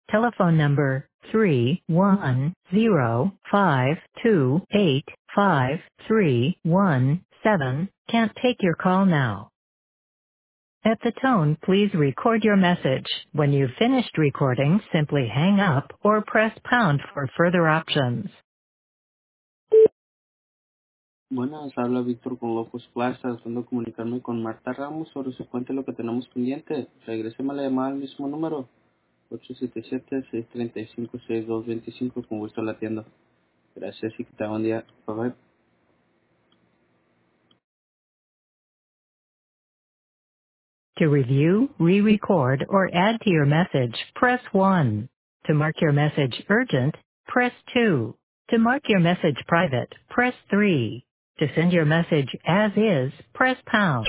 Telephone number 310-528-5317 can't take your call now. At the tone, please record your message. When you've finished recording, simply hang up or press pound for further options. Buenas, habla Víctor con Locus Plaza, tratando de comunicarme con Marta Ramos sobre su cuenta lo que tenemos pendiente. Regréseme la llamada al mismo número, 877-635-6225, con gusto la atiendo. Gracias y que tenga buen día. Bye bye. To review, re-record, or add to your message, press 1. To mark your message urgent, press 2. To mark your message private, press 3. To send your message as is, press pound.